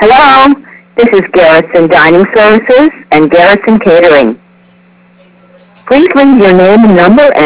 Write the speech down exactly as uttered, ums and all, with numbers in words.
Hello, this is Garrison Dining Services and Garrison Catering. Please leave your name and number and